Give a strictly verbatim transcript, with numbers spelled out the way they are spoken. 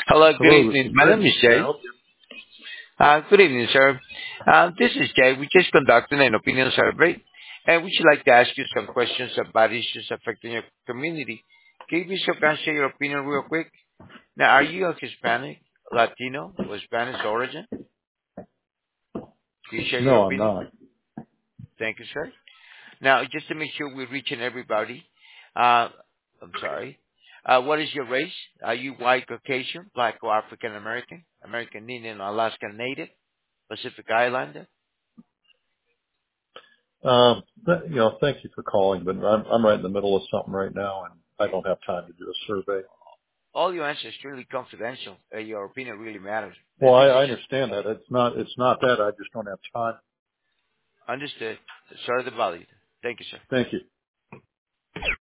Hello, good Hello, this evening. is My name Jay. is Can I Jay. help you? Uh, good evening, sir. Uh, this is Jay. We just conducted an opinion survey, and we should like to ask you some questions about issues affecting your community. Can you please share your opinion real quick? Now, are you of Hispanic, Latino, or Spanish origin? Can you share your No, I'm opinion? not. Thank you, sir. Now, just to make sure we're reaching everybody, uh, I'm sorry. Uh, what is your race? Are you white, Caucasian, black, or African American, American Indian, Alaskan Native, Pacific Islander? Um, th- you know, thank you for calling, but I'm, I'm right in the middle of something right now, and I don't have time to do a survey. All your answers are strictly confidential. Uh, your opinion really matters. Well, And I, this I is understand that. It's not. It's not that. I just don't have time. understood. Sorry to bother you. Thank you, sir. Thank you.